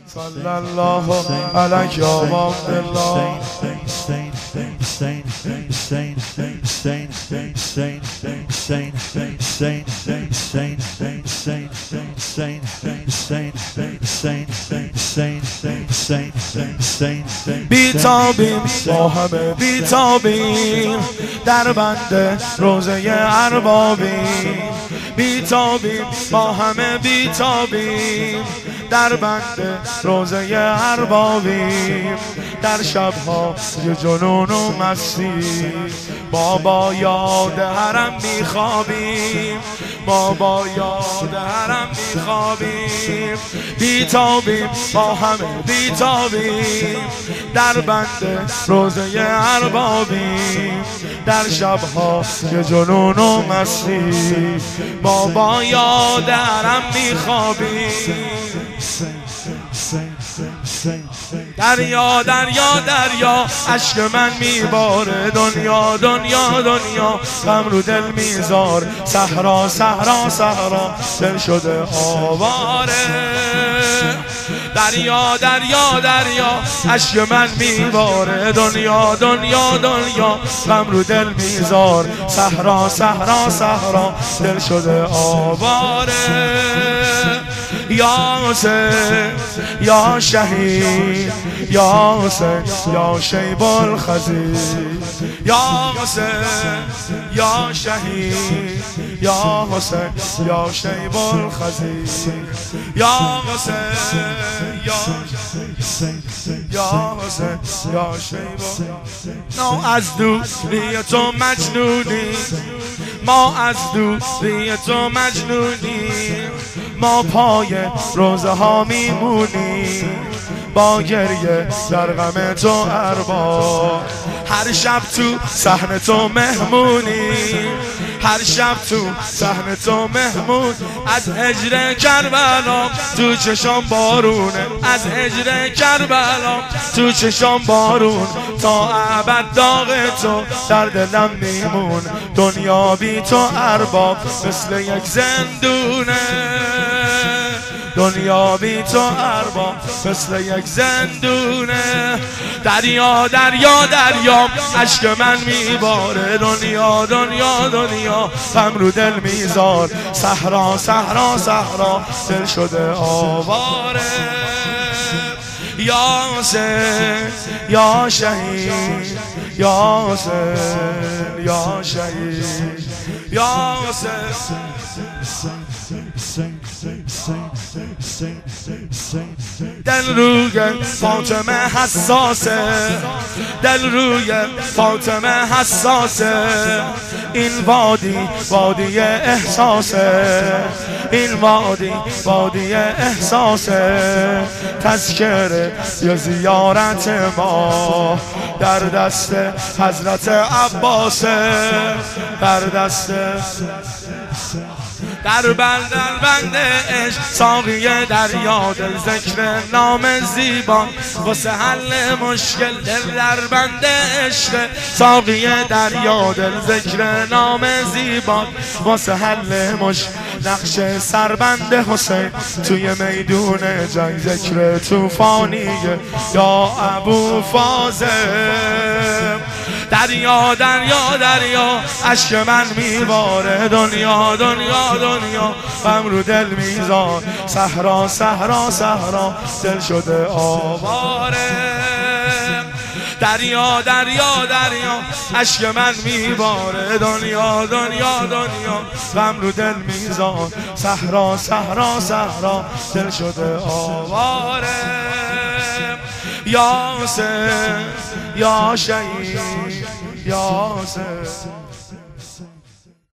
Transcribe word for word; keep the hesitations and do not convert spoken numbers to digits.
صلی الله علیک یا عبدالله. بیتابیم با همه بیتابیم در بند روزه اربابیم، بیتابیم با همه بیتابیم در بند روزه اربابیم. در شبها یه جنون و مستی ما با یاد حرم میخوابیم، ما با یاد حرم میخوابیم. بیتابیم با همه بیتابیم در بند روزه اربابیم. در شبها یه جنون و مستی ما با یاد حرم میخوابیم. دریا دریا دریا اشک من میباره، دنیا دنیا دنیا غم رو دل میذار، صحرا صحرا صحرا دل شده آواره. دریا دریا دریا اشک من میباره، دنیا دنیا دنیا غم رو دل میذار، صحرا صحرا صحرا دل شده آواره. یا حسین یا شهید یا حسین یا شیب الخزیر، یا حسین یا شهید یا حسین یا شیب الخزیر، یا حسین یا یا حسین یا شیب. ما از دوری تو مجنونی، ما از دوری تو مجنونی، ما پای روزه ها میمونی با گریه در غم تو ارباب. هر شب تو صحن تو مهمونی، هر شب تو صحن تو مهمون. از هجر کربلا تو چشام بارونه، از هجر کربلا تو چشام بارون. تا ابد داغ تو در دلم میمون، دنیا بی تو ارباب مثل یک زندونه، دنیا بی تو ارباب مثل یک زندونه. دریا دریا دریا اشک من میباره، دنیا دنیا دنیا غم رو دل میذار، صحرا صحرا صحرا دل شده آواره. یا حسین یا شهید یا حسین یا شهید یا حسین. دل روی فاطمه حساسه، دل روی فاطمه حساسه. این وادی وادی احساسه، این وادی وادی احساسه. تذکره یا زیارت ما در دست حضرت عباسه، در دست در بند در بند عشق ساقی دریا. دل ذکر نام زیبا واسه حل مشکل، دل در بند عشق ساقی دریا. دل ذکر نام زیبا واسه حل مشکل. نقش سربند حسین توی میدون جنگ، ذکر توفانیه یا ابو فاضل. دریا دریا دریا اشک من میباره، دنیا دنیا دنیا غم رو دل میذار، صحرا صحرا صحرا دل شده آواره. دریا دریا دریا اشک من میباره، دنیا دنیا دنیا غم رو دل میذار، صحرا صحرا صحرا دل شده آواره. یا حسین یا شهید یا حسین.